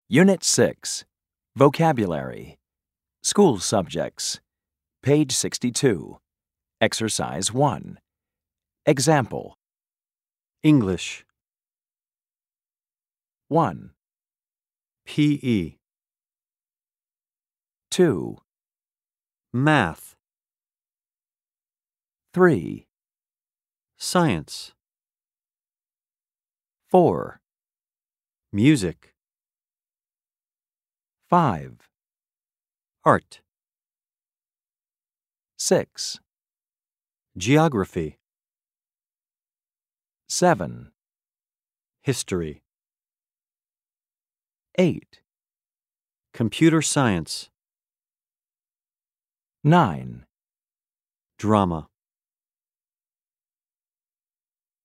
Unit 6, Vocabulary, School Subjects, page 62, Exercise 1. Example English, 1, PE, 2, Math, 3, Science, 4, Music, 5, Art, 6, Geography, 7, History, 8, Computer Science, 9, Drama.